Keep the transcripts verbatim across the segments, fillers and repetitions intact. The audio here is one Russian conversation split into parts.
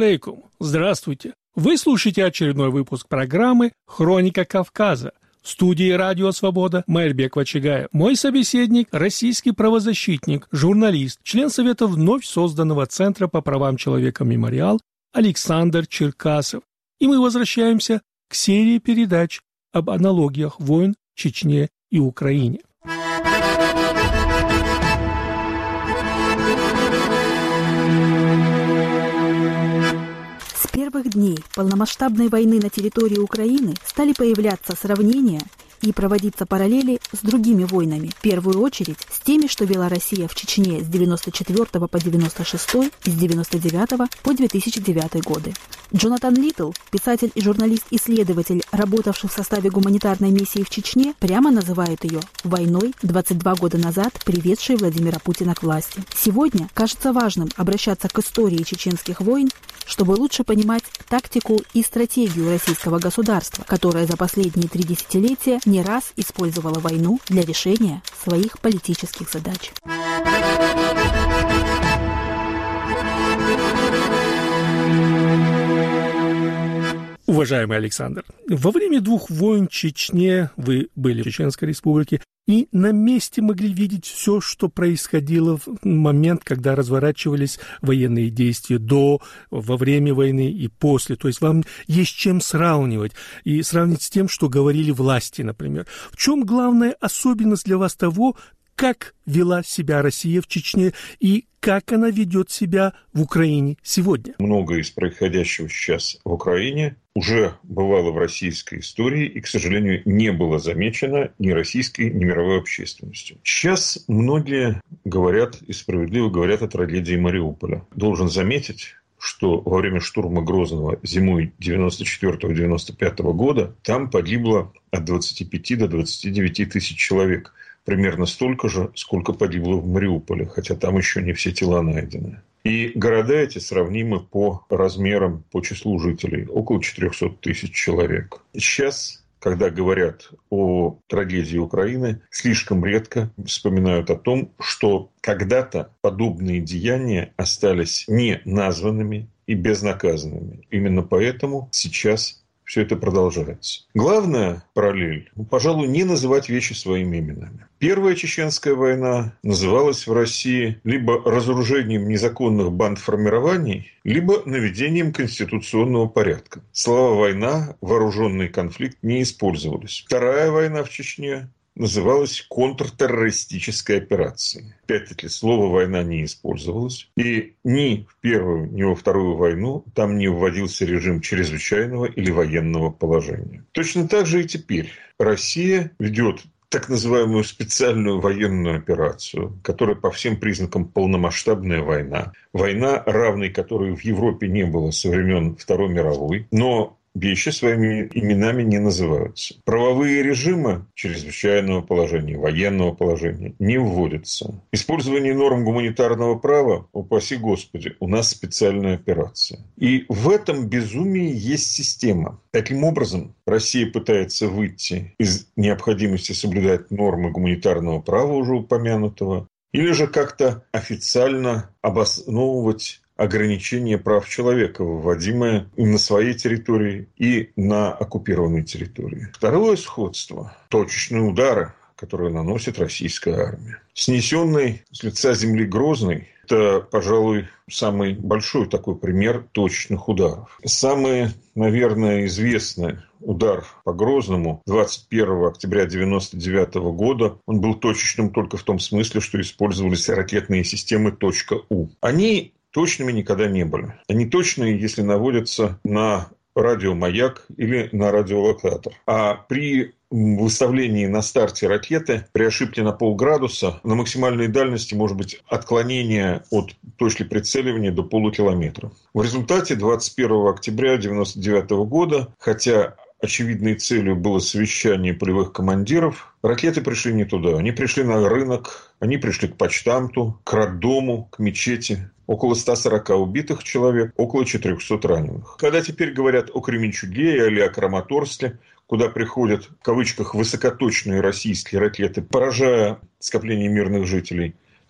алейкум. Здравствуйте. Вы слушаете очередной выпуск программы «Хроника Кавказа». В студии «Радио Свобода» Майрбек Вачигаев. Мой собеседник – российский правозащитник, журналист, член Совета вновь созданного Центра по правам человека «Мемориал» Александр Черкасов. И мы возвращаемся к серии передач об аналогиях войн в Чечне и Украине. С первых дней полномасштабной войны на территории Украины стали появляться сравнения и проводиться параллели с другими войнами, в первую очередь с теми, что вела Россия в Чечне с девяносто четвёртого по девяносто шестой и с девяносто девятого по две тысячи девятый годы. Джонатан Литтл, писатель и журналист-исследователь, работавший в составе гуманитарной миссии в Чечне, прямо называет ее «войной, двадцать два года назад приведшей Владимира Путина к власти». Сегодня кажется важным обращаться к истории чеченских войн, чтобы лучше понимать тактику и стратегию российского государства, которое за последние три десятилетия не раз использовало войну для решения своих политических задач. Уважаемый Александр, во время двух войн в Чечне вы были в Чеченской Республике и на месте могли видеть все, что происходило в момент, когда разворачивались военные действия до, во время войны и после. То есть вам есть чем сравнивать. И сравнить с тем, что говорили власти, например. В чем главная особенность для вас того, как вела себя Россия в Чечне и как она ведет себя в Украине сегодня? Многое из происходящего сейчас в Украине уже бывало в российской истории и, к сожалению, не было замечено ни российской, ни мировой общественностью. Сейчас многие говорят, и справедливо говорят, о трагедии Мариуполя. Должен заметить, что во время штурма Грозного зимой девяносто четвёртого — девяносто пятого года там погибло от двадцати пяти до двадцати девяти тысяч человек. Примерно столько же, сколько погибло в Мариуполе, хотя там еще не все тела найдены. И города эти сравнимы по размерам, по числу жителей. Около четырехсот тысяч человек. Сейчас, когда говорят о трагедии Украины, слишком редко вспоминают о том, что когда-то подобные деяния остались не названными и безнаказанными. Именно поэтому сейчас все это продолжается. Главная параллель, ну, пожалуй, не называть вещи своими именами. Первая чеченская война называлась в России либо разоружением незаконных бандформирований, либо наведением конституционного порядка. Слова «война», «вооруженный конфликт» не использовались. Вторая война в Чечне называлась контртеррористической операцией. Опять-таки, слово «война» не использовалось. И ни в Первую, ни во Вторую войну там не вводился режим чрезвычайного или военного положения. Точно так же и теперь Россия ведет так называемую специальную военную операцию, которая по всем признакам полномасштабная война. Война, равной которой в Европе не было со времен Второй мировой, но вещи своими именами не называются. Правовые режимы чрезвычайного положения, военного положения не вводятся. Использование норм гуманитарного права, упаси Господи, у нас специальная операция. И в этом безумии есть система. Таким образом, Россия пытается выйти из необходимости соблюдать нормы гуманитарного права, уже упомянутого, или же как-то официально обосновывать ограничение прав человека, вводимое на своей территории и на оккупированной территории. Второе сходство – точечные удары, которые наносит российская армия. Снесенный с лица земли Грозный – это, пожалуй, самый большой такой пример точечных ударов. Самый, наверное, известный удар по Грозному двадцать первого октября девяносто девятого года, он был точечным только в том смысле, что использовались ракетные системы .У. Они точными никогда не были. Они точные, если наводятся на радиомаяк или на радиолокатор. А при выставлении на старте ракеты при ошибке на полградуса на максимальной дальности может быть отклонение от точки прицеливания до полукилометра. В результате двадцать первого октября девяносто девятого года, хотя очевидной целью было совещание полевых командиров, ракеты пришли не туда. Они пришли на рынок, они пришли к почтамту, к роддому, к мечети. Около ста сорока убитых человек, около четырехсот раненых. Когда теперь говорят о Кременчуге или о Краматорске, куда приходят, в кавычках, высокоточные российские ракеты, поражая скопление мирных жителей,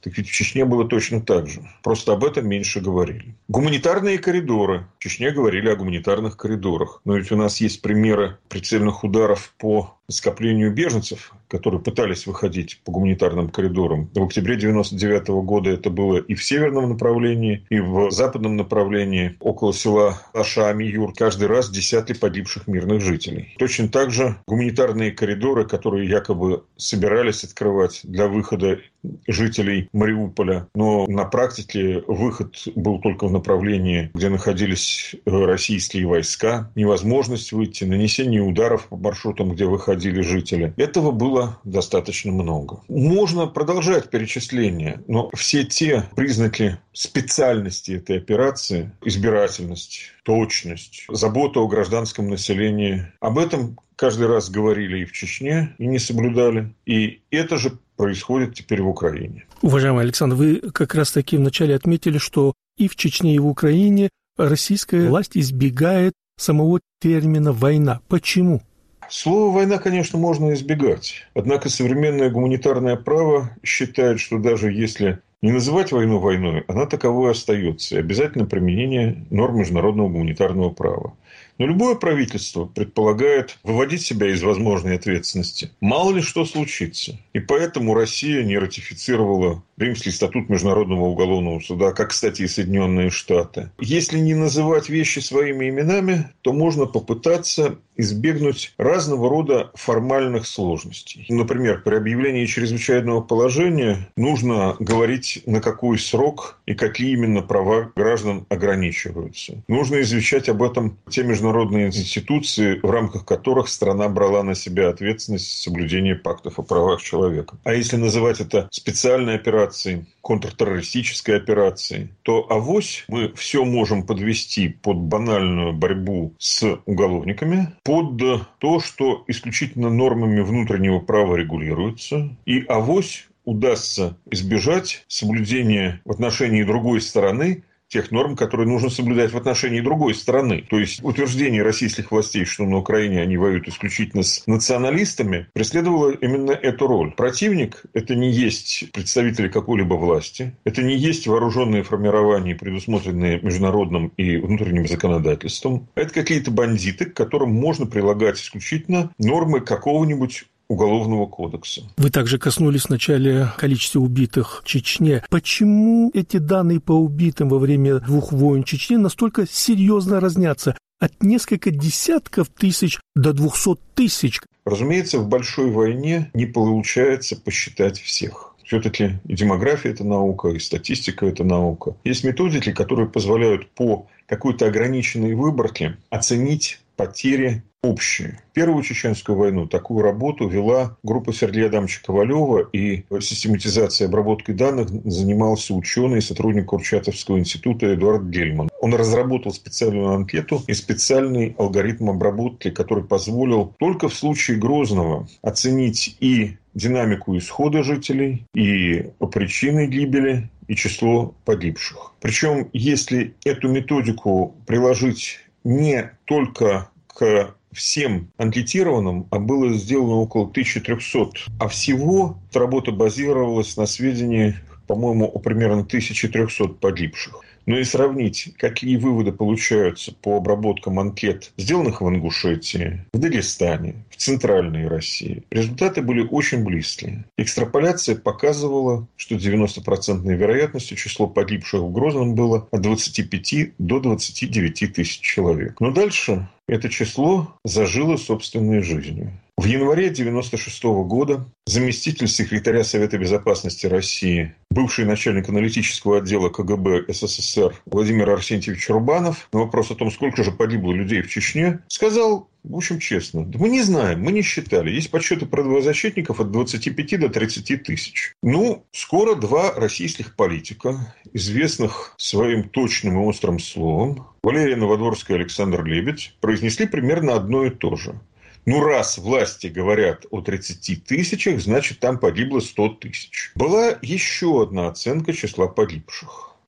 Так ведь в Чечне было точно так же. Просто об этом меньше говорили. Гуманитарные коридоры. В Чечне говорили о гуманитарных коридорах. Но ведь у нас есть примеры прицельных ударов по скоплению беженцев, которые пытались выходить по гуманитарным коридорам. В октябре девяносто девятого года это было и в северном направлении, и в западном направлении, около села Аша-Амиюр. Каждый раз десятки погибших мирных жителей. Точно так же гуманитарные коридоры, которые якобы собирались открывать для выхода жителей Мариуполя. Но на практике выход был только в направлении, где находились российские войска. Невозможность выйти, нанесение ударов по маршрутам, где выходили жители. Этого было достаточно много. Можно продолжать перечисление, но все те признаки специальности этой операции, избирательность, точность, забота о гражданском населении, об этом каждый раз говорили и в Чечне, и не соблюдали. И это же происходит теперь в Украине. Уважаемый Александр, вы как раз таки вначале отметили, что и в Чечне, и в Украине российская власть избегает самого термина «война». Почему? Слово «война», конечно, можно избегать. Однако современное гуманитарное право считает, что даже если не называть войну войной, она таковой остается. И обязательно применение норм международного гуманитарного права. Но любое правительство предполагает выводить себя из возможной ответственности. Мало ли что случится. И поэтому Россия не ратифицировала Римский статут Международного уголовного суда, как, кстати, и Соединенные Штаты. Если не называть вещи своими именами, то можно попытаться избегнуть разного рода формальных сложностей. Например, при объявлении чрезвычайного положения нужно говорить, на какой срок и какие именно права граждан ограничиваются. Нужно извещать об этом те международные институции, в рамках которых страна брала на себя ответственность за соблюдение пактов о правах человека. А если называть это специальной операцией, контртеррористической операцией, то авось мы все можем подвести под банальную борьбу с уголовниками, под то, что исключительно нормами внутреннего права регулируется, и авось удастся избежать соблюдения в отношении другой стороны тех норм, которые нужно соблюдать в отношении другой стороны. То есть утверждение российских властей, что на Украине они воюют исключительно с националистами, преследовало именно эту роль. Противник – это не есть представители какой-либо власти, это не есть вооруженные формирования, предусмотренные международным и внутренним законодательством. Это какие-то бандиты, к которым можно прилагать исключительно нормы какого-нибудь Уголовного кодекса. Вы также коснулись вначале количества убитых в Чечне. Почему эти данные по убитым во время двух войн в Чечне настолько серьезно разнятся? От нескольких десятков тысяч до двухсот тысяч. Разумеется, в большой войне не получается посчитать всех. Все-таки и демография – это наука, и статистика – это наука. Есть методики, которые позволяют по какой-то ограниченной выборке оценить потери общие. Первую чеченскую войну такую работу вела группа Сергея Адамовича Ковалева, и систематизацией и обработкой данных занимался ученый и сотрудник Курчатовского института Эдуард Гельман. Он разработал специальную анкету и специальный алгоритм обработки, который позволил только в случае Грозного оценить и динамику исхода жителей, и причины гибели, и число погибших. Причем, если эту методику приложить не только к всем анкетированным, а было сделано около тысячи трехсот. А всего эта работа базировалась на сведении, по-моему, о примерно тысяче трехсот погибших. Но и сравнить, какие выводы получаются по обработкам анкет, сделанных в Ингушетии, в Дагестане, в Центральной России, результаты были очень близкие. Экстраполяция показывала, что девяностопроцентной вероятностью число погибших в Грозном было от двадцати пяти до двадцати девяти тысяч человек. Но дальше это число зажило собственной жизнью. В январе девяносто шестого года заместитель секретаря Совета Безопасности России, бывший начальник аналитического отдела ка гэ бэ эс эс эс эр Владимир Арсентьевич Рубанов на вопрос о том, сколько же погибло людей в Чечне, сказал, в общем, честно: да мы не знаем, мы не считали. Есть подсчеты правозащитников от двадцати пяти до тридцати тысяч. Ну, скоро два российских политика, известных своим точным и острым словом, Валерия Новодворская и Александр Лебедь, произнесли примерно одно и то же. Ну, раз власти говорят о тридцати тысячах, значит, там погибло сто тысяч. Была еще одна оценка числа погибших.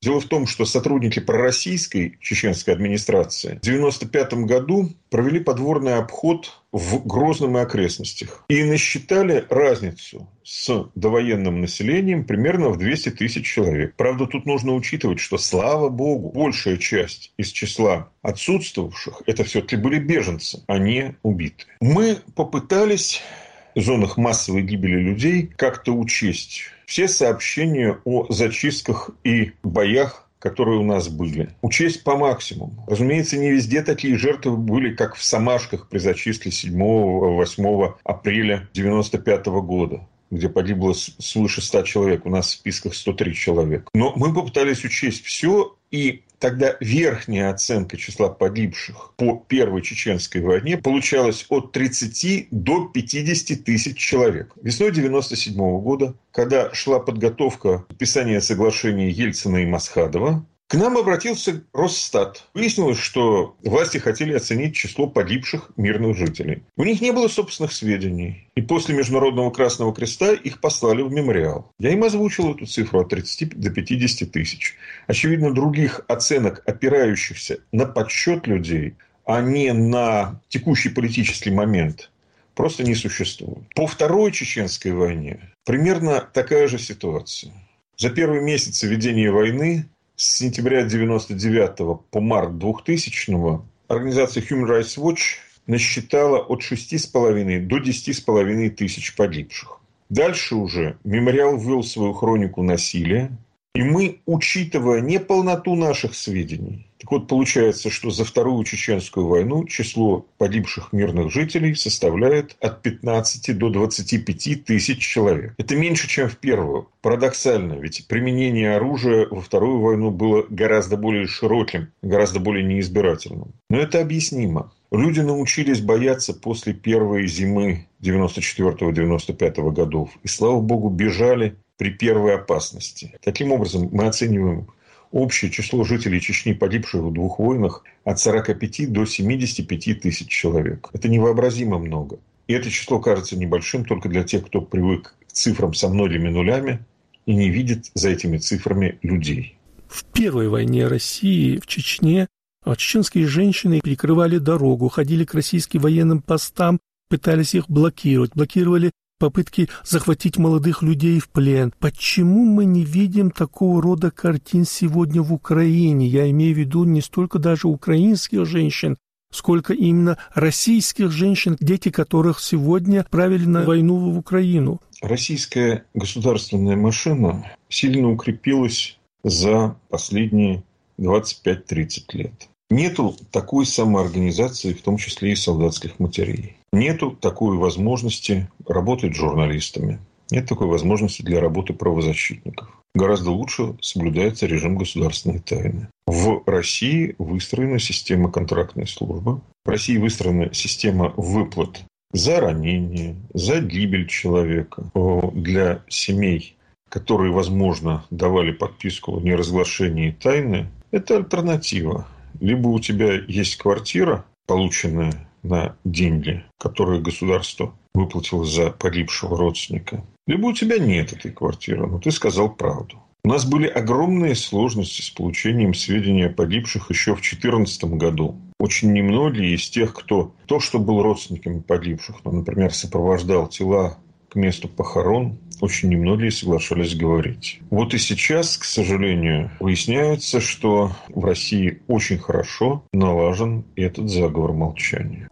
Дело в том, что сотрудники пророссийской чеченской администрации в девяносто пятом году провели подворный обход в Грозном и окрестностях и насчитали разницу с довоенным населением примерно в двести тысяч человек. Правда, тут нужно учитывать, что, слава богу, большая часть из числа отсутствовавших – это все-таки были беженцы, а не убитые. Мы попытались в зонах массовой гибели людей как-то учесть все сообщения о зачистках и боях, которые у нас были. Учесть по максимуму. Разумеется, не везде такие жертвы были, как в Самашках при зачистке седьмого-восьмого апреля девяносто пятого года, где погибло свыше ста человек. У нас в списках сто три человека. Но мы попытались учесть все, и тогда верхняя оценка числа погибших по Первой Чеченской войне получалась от тридцати до пятидесяти тысяч человек. Весной девяносто седьмого года, когда шла подготовка подписания соглашения Ельцина и Масхадова, к нам обратился Росстат. Выяснилось, что власти хотели оценить число погибших мирных жителей. У них не было собственных сведений. И после Международного Красного Креста их послали в мемориал. Я им озвучил эту цифру от тридцати до пятидесяти тысяч. Очевидно, других оценок, опирающихся на подсчет людей, а не на текущий политический момент, просто не существует. По Второй Чеченской войне примерно такая же ситуация. За первые месяцы ведения войны с сентября девяносто девятого по март двухтысячного организация Human Rights Watch насчитала от шести с половиной до десяти с половиной тысяч погибших. Дальше уже мемориал ввел свою хронику насилия, и мы, учитывая неполноту наших сведений, так вот, получается, что за Вторую Чеченскую войну число погибших мирных жителей составляет от пятнадцати до двадцати пяти тысяч человек. Это меньше, чем в Первую. Парадоксально, ведь применение оружия во Вторую войну было гораздо более широким, гораздо более неизбирательным. Но это объяснимо. Люди научились бояться после первой зимы девяносто четвёртого - девяносто пятого годов. И, слава богу, бежали при первой опасности. Таким образом, мы оцениваем общее число жителей Чечни, погибших в двух войнах, от сорока пяти до семидесяти пяти тысяч человек. Это невообразимо много. И это число кажется небольшим только для тех, кто привык к цифрам со многими нулями и не видит за этими цифрами людей. В первой войне России в Чечне чеченские женщины перекрывали дорогу, ходили к российским военным постам, пытались их блокировать, блокировали попытки захватить молодых людей в плен. Почему мы не видим такого рода картин сегодня в Украине? Я имею в виду не столько даже украинских женщин, сколько именно российских женщин, дети которых сегодня отправили на войну в Украину. Российская государственная машина сильно укрепилась за последние двадцать пять - тридцать лет. Нету такой самоорганизации, в том числе и солдатских матерей. Нету такой возможности работать с журналистами. Нет такой возможности для работы правозащитников. Гораздо лучше соблюдается режим государственной тайны. В России выстроена система контрактной службы. В России выстроена система выплат за ранение, за гибель человека. Для семей, которые, возможно, давали подписку о неразглашении тайны, это альтернатива. Либо у тебя есть квартира, полученная на деньги, которые государство выплатило за погибшего родственника, либо у тебя нет этой квартиры, но ты сказал правду. У нас были огромные сложности с получением сведений о погибших еще в две тысячи четырнадцатом году. Очень немногие из тех, кто то, что был родственниками погибших, но, например, сопровождал тела к месту похорон, очень немногие соглашались говорить. Вот и сейчас, к сожалению, выясняется, что в России очень хорошо налажен этот заговор молчания.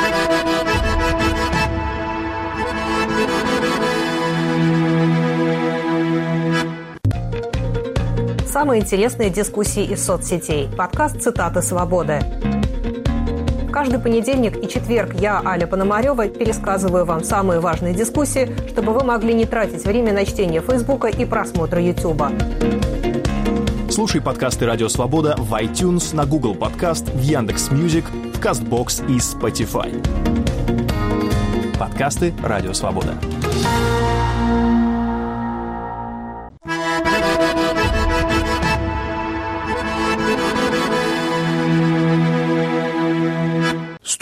Самые интересные дискуссии из соцсетей. Подкаст «Цитаты свободы». Каждый понедельник и четверг я, Аля Пономарева, пересказываю вам самые важные дискуссии, чтобы вы могли не тратить время на чтение Фейсбука и просмотр Ютуба. Слушай подкасты «Радио Свобода» в iTunes, на Google Подкаст, в Яндекс.Мьюзик, в Кастбокс и Spotify. Подкасты «Радио Свобода». В студии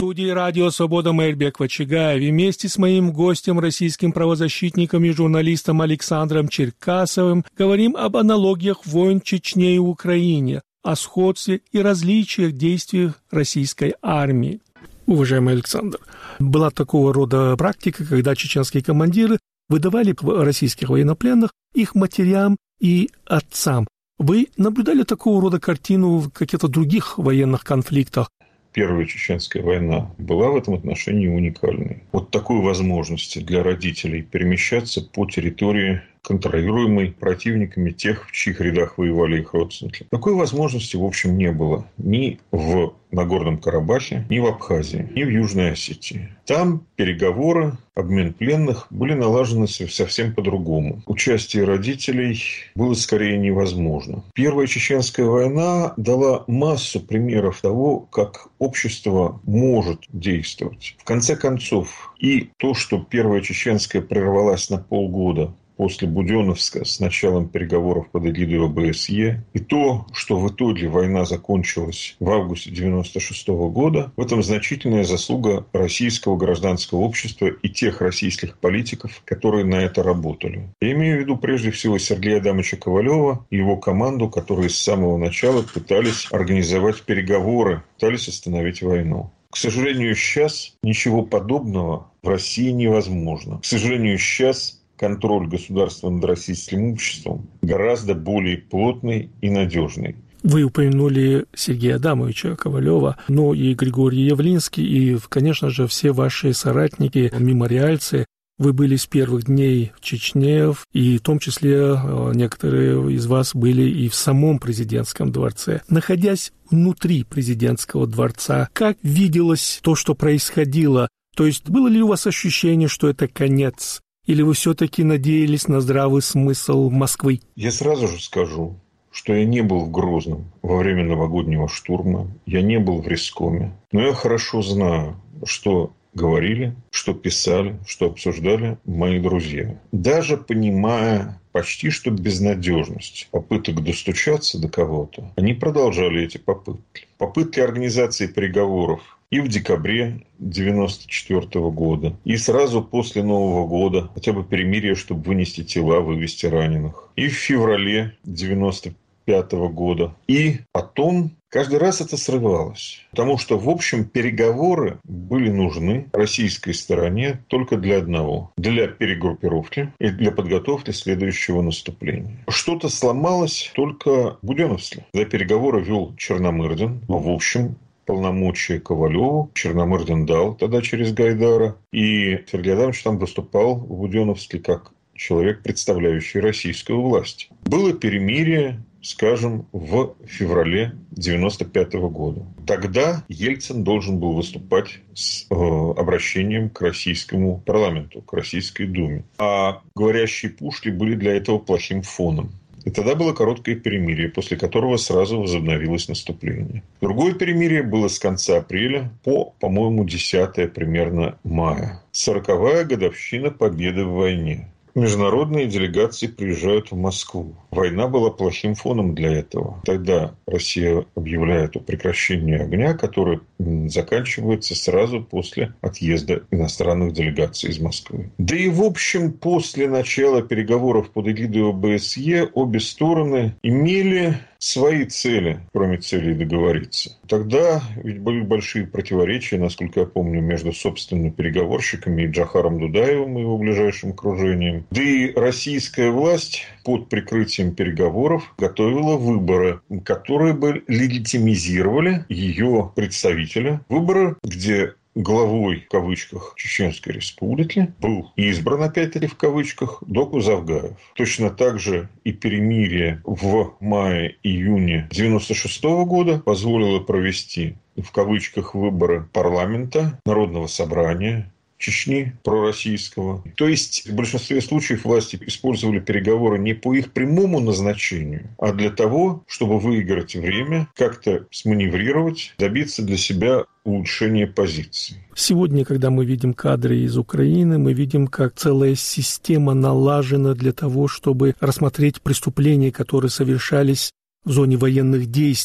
радио «Свобода», Мэрбек Вачигаев. И вместе с моим гостем, российским правозащитником и журналистом Александром Черкасовым говорим об аналогиях войн в Чечне и Украине, о сходстве и различиях действий российской армии. Уважаемый Александр, была такого рода практика, когда чеченские командиры выдавали российских военнопленных их матерям и отцам. Вы наблюдали такого рода картину в каких-то других военных конфликтах? Первая чеченская война была в этом отношении уникальной. Вот такой возможности для родителей перемещаться по территории, контролируемой противниками тех, в чьих рядах воевали их родственники. Такой возможности, в общем, не было ни в Нагорном Карабахе, ни в Абхазии, ни в Южной Осетии. Там переговоры, обмен пленных были налажены совсем по-другому. Участие родителей было скорее невозможно. Первая чеченская война дала массу примеров того, как общество может действовать. В конце концов, и то, что Первая чеченская прервалась на полгода после Буденновска с началом переговоров под эгидой о бэ эс е, и то, что в итоге война закончилась в августе девяносто шестого года, в этом значительная заслуга российского гражданского общества и тех российских политиков, которые на это работали. Я имею в виду прежде всего Сергея Адамовича Ковалева и его команду, которые с самого начала пытались организовать переговоры, пытались остановить войну. К сожалению, сейчас ничего подобного в России невозможно. К сожалению, сейчас контроль государства над российским обществом гораздо более плотный и надежный. Вы упомянули Сергея Адамовича Ковалева, но и Григорий Явлинский, и, конечно же, все ваши соратники, мемориальцы. Вы были с первых дней в Чечне, и в том числе некоторые из вас были и в самом президентском дворце. Находясь внутри президентского дворца, как виделось то, что происходило? То есть было ли у вас ощущение, что это конец? Или вы все-таки надеялись на здравый смысл Москвы? Я сразу же скажу, что я не был в Грозном во время новогоднего штурма, я не был в Рискоме, но я хорошо знаю, что говорили, что писали, что обсуждали мои друзья. Даже понимая почти что безнадежность попыток достучаться до кого-то, они продолжали эти попытки. Попытки организации переговоров и в декабре девяносто четвёртого года, и сразу после Нового года, хотя бы перемирие, чтобы вынести тела, вывести раненых, и в феврале девяносто пятого года. И потом каждый раз это срывалось. Потому что, в общем, переговоры были нужны российской стороне только для одного. Для перегруппировки и для подготовки следующего наступления. Что-то сломалось только в Буденновске. За переговоры вел Черномырдин. В общем, полномочия Ковалеву Черномырдин дал тогда через Гайдара. И Сергей Адамович там выступал в Буденновске как человек, представляющий российскую власть. Было перемирие, скажем, в феврале девяносто пятого года. Тогда Ельцин должен был выступать с э, обращением к российскому парламенту, к Российской Думе. А говорящие пушки были для этого плохим фоном. И тогда было короткое перемирие, после которого сразу возобновилось наступление. Другое перемирие было с конца апреля по, по-моему, десятое примерно мая. Сороковая годовщина победы в войне. Международные делегации приезжают в Москву. Война была плохим фоном для этого. Тогда Россия объявляет о прекращении огня, который заканчивается сразу после отъезда иностранных делегаций из Москвы. Да и, в общем, после начала переговоров под эгидой о бэ эс е обе стороны имели свои цели, кроме целей договориться. Тогда ведь были большие противоречия, насколько я помню, между собственными переговорщиками и Джохаром Дудаевым и его ближайшим окружением. Да и российская власть под прикрытием переговоров готовила выборы, которые бы легитимизировали ее представителя. Выборы, где главой, в кавычках, Чеченской Республики был избран, опять-таки, в кавычках, Доку Завгаев. Точно так же и перемирие в мае-июне девяносто шестого года позволило провести, в кавычках, выборы парламента, Народного собрания Чечни, пророссийского. То есть, в большинстве случаев власти использовали переговоры не по их прямому назначению, а для того, чтобы выиграть время, как-то сманеврировать, добиться для себя улучшения позиций. Сегодня, когда мы видим кадры из Украины, мы видим, как целая система налажена для того, чтобы рассмотреть преступления, которые совершались в зоне военных действий.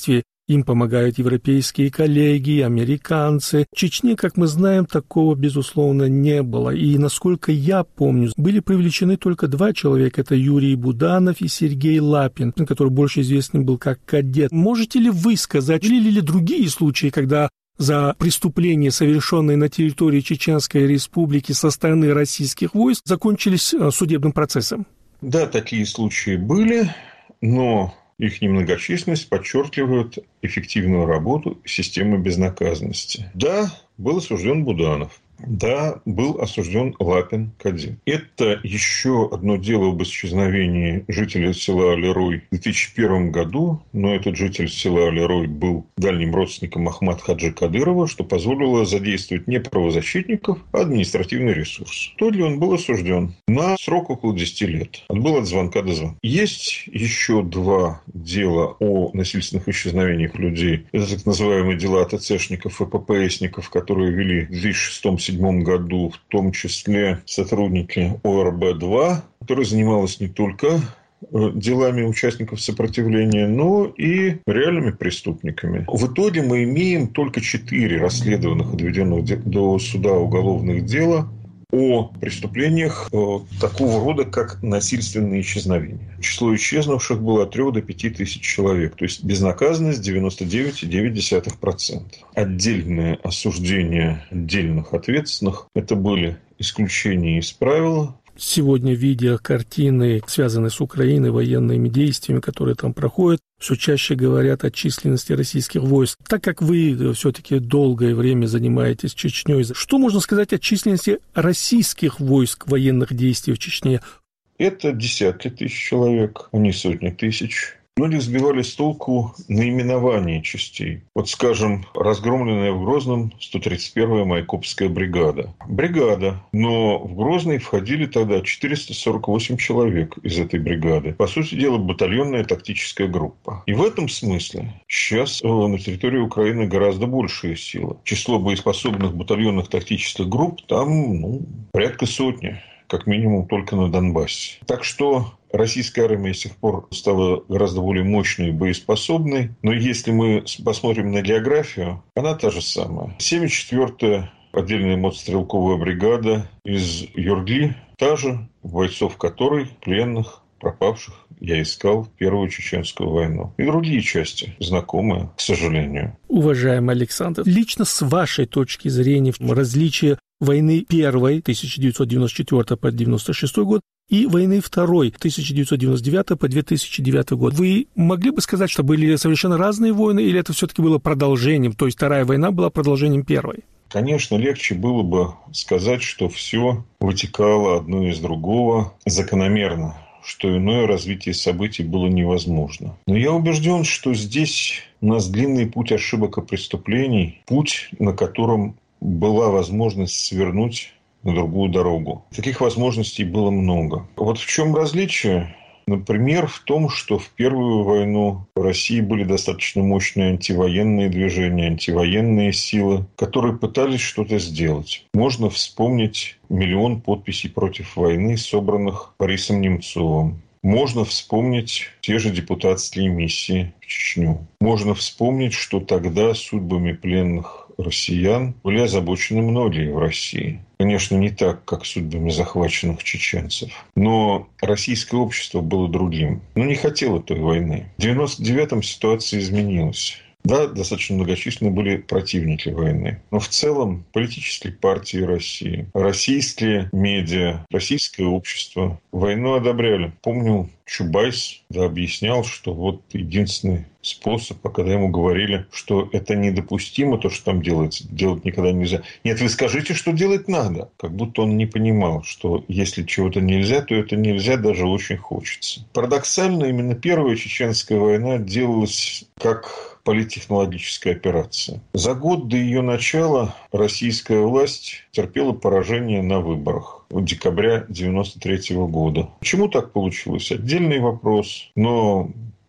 им помогают европейские коллеги, американцы. В Чечне, как мы знаем, такого, безусловно, не было. И, насколько я помню, были привлечены только два человека. Это Юрий Буданов и Сергей Лапин, который больше известен был как кадет. Можете ли вы сказать, были ли другие случаи, когда за преступления, совершенные на территории Чеченской Республики со стороны российских войск, закончились судебным процессом? Да, такие случаи были, но их немногочисленность подчеркивает эффективную работу системы безнаказанности. Да, был осужден Буданов. Да, был осужден Лапин кадет. Это еще одно дело об исчезновении жителя села Алерой в две тысячи первом году, но этот житель села Алерой был дальним родственником Ахмад Хаджи Кадырова, что позволило задействовать не правозащитников, а административный ресурс. В итоге он был осужден на срок около десяти лет. Отбыл от звонка до звонка. Есть еще два дела о насильственных исчезновениях людей. Это так называемые дела ТЦшников и ППСников, которые вели в две тысячи шестом — две тысячи седьмом году, в том числе сотрудники О Р Б два, которая занималась не только делами участников сопротивления, но и реальными преступниками. В итоге мы имеем только четыре расследованных и доведенных до суда уголовных дела о преступлениях такого рода, как насильственные исчезновения. Число исчезнувших было от трёх до пяти тысяч человек, то есть безнаказанность девяносто девять целых девять десятых процента. Отдельное осуждение отдельных ответственных – это были исключения из правила. Сегодня, видя картины, связанные с Украиной, военными действиями, которые там проходят, все чаще говорят о численности российских войск. Так как вы все-таки долгое время занимаетесь Чечней, что можно сказать о численности российских войск военных действий в Чечне? Это десятки тысяч человек, а не сотни тысяч. Многих сбивали с толку наименования частей. Вот, скажем, разгромленная в Грозном сто тридцать первая Майкопская бригада. Бригада, но в Грозный входили тогда четыреста сорок восемь человек из этой бригады. По сути дела, батальонная тактическая группа. И в этом смысле сейчас на территории Украины гораздо большая сила. Число боеспособных батальонных тактических групп там ну, порядка сотни. Как минимум только на Донбассе. Так что российская армия с тех пор стала гораздо более мощной и боеспособной. Но если мы посмотрим на географию, она та же самая. семьдесят четвёртая отдельная мотострелковая бригада из Юргли, та же, бойцов которой, пленных, пропавших, я искал в Первую Чеченскую войну. И другие части, знакомые, к сожалению. Уважаемый Александр, лично с вашей точки зрения различия войны первой, тысяча девятьсот девяносто четвёртый по девяносто шестой год, и войны второй, тысяча девятьсот девяносто девятый по две тысячи девятый год. Вы могли бы сказать, что были совершенно разные войны, или это все-таки было продолжением, то есть вторая война была продолжением первой? Конечно, легче было бы сказать, что все вытекало одно из другого закономерно, что иное развитие событий было невозможно. Но я убежден, что здесь у нас длинный путь ошибок и преступлений, путь, на котором была возможность свернуть на другую дорогу. Таких возможностей было много. Вот в чем различие? Например, в том, что в Первую войну в России были достаточно мощные антивоенные движения, антивоенные силы, которые пытались что-то сделать. Можно вспомнить миллион подписей против войны, собранных Борисом Немцовым. Можно вспомнить те же депутатские миссии в Чечню. Можно вспомнить, что тогда судьбами пленных россиян были озабочены многие в России. Конечно, не так, как судьбами захваченных чеченцев. Но российское общество было другим. Но не хотело той войны. В девяносто девятом ситуация изменилась. Да, достаточно многочисленны были противники войны. Но в целом политические партии России, российские медиа, российское общество войну одобряли. Помню, Чубайс да, объяснял, что вот единственный способ, а когда ему говорили, что это недопустимо, то, что там делается, делать никогда нельзя. Нет, вы скажите, что делать надо. Как будто он не понимал, что если чего-то нельзя, то это нельзя, даже очень хочется. Парадоксально, именно Первая Чеченская война делалась как политтехнологическая операция. За год до ее начала российская власть терпела поражение на выборах декабря девяносто третьего года. Почему так получилось? Отдельный вопрос. Но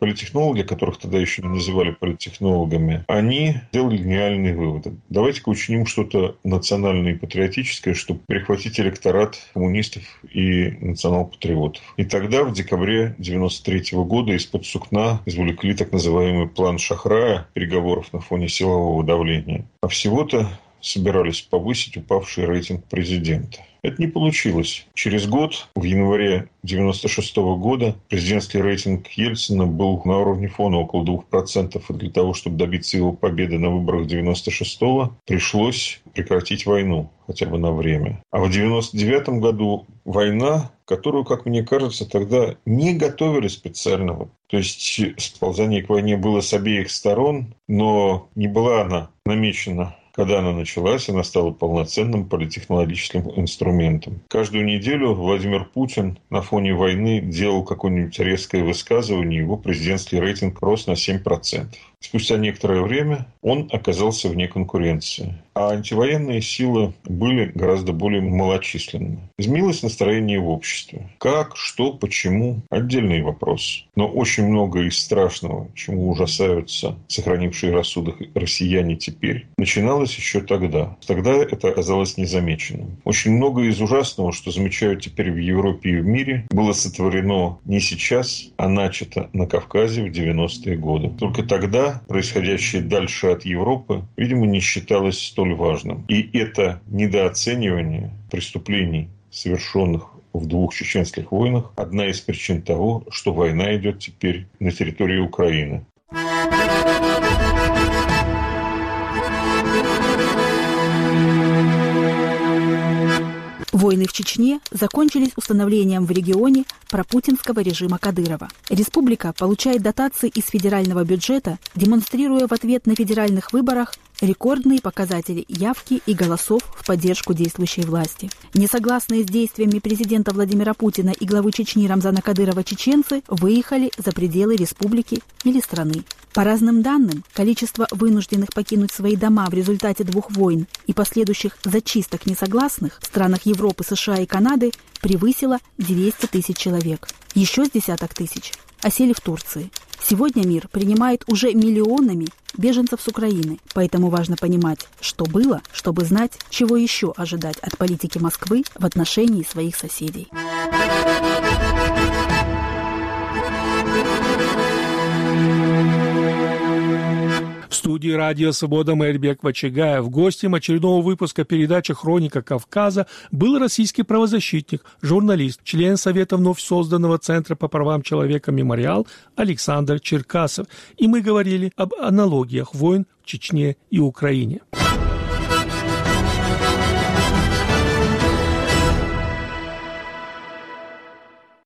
политтехнологи, которых тогда еще не называли политтехнологами, они сделали гениальные выводы. Давайте-ка учиним что-то национальное и патриотическое, чтобы перехватить электорат коммунистов и национал-патриотов. И тогда, в декабре девяносто третьего года, из-под сукна извлекли так называемый план Шахрая переговоров на фоне силового давления. А всего-то собирались повысить упавший рейтинг президента. Это не получилось. Через год, в январе девяносто шестого года, президентский рейтинг Ельцина был на уровне фона около двух процентов. И для того, чтобы добиться его победы на выборах девяносто шестого, пришлось прекратить войну хотя бы на время. А в девяносто девятом году война, которую, как мне кажется, тогда не готовили специально. То есть сползание к войне было с обеих сторон, но не была она намечена. Когда она началась, она стала полноценным политтехнологическим инструментом. Каждую неделю Владимир Путин на фоне войны делал какое-нибудь резкое высказывание, его президентский рейтинг рос на семь процентов. Спустя некоторое время он оказался вне конкуренции. А антивоенные силы были гораздо более малочисленны. Изменилось настроение в обществе. Как, что, почему – отдельный вопрос. Но очень многое из страшного, чему ужасаются сохранившие рассудок россияне теперь, начиналось еще тогда. Тогда это оказалось незамеченным. Очень многое из ужасного, что замечают теперь в Европе и в мире, было сотворено не сейчас, а начато на Кавказе в девяностые годы. Только тогда происходящее дальше от Европы, видимо, не считалось столь важным. И это недооценивание преступлений, совершенных в двух чеченских войнах, одна из причин того, что война идет теперь на территории Украины. Войны в Чечне закончились установлением в регионе пропутинского режима Кадырова. Республика получает дотации из федерального бюджета, демонстрируя в ответ на федеральных выборах рекордные показатели явки и голосов в поддержку действующей власти. Несогласные с действиями президента Владимира Путина и главы Чечни Рамзана Кадырова чеченцы выехали за пределы республики или страны. По разным данным, количество вынужденных покинуть свои дома в результате двух войн и последующих зачисток несогласных в странах Европы, США и Канады превысило двести тысяч человек. Еще с десяток тысяч осели в Турции. Сегодня мир принимает уже миллионами беженцев с Украины, поэтому важно понимать, что было, чтобы знать, чего еще ожидать от политики Москвы в отношении своих соседей. В студии «Радио Свобода» Мейрбек Вачигаев. Гостем очередного выпуска передачи «Хроника Кавказа» был российский правозащитник, журналист, член Совета вновь созданного Центра по правам человека «Мемориал» Александр Черкасов. И мы говорили об аналогиях войн в Чечне и Украине.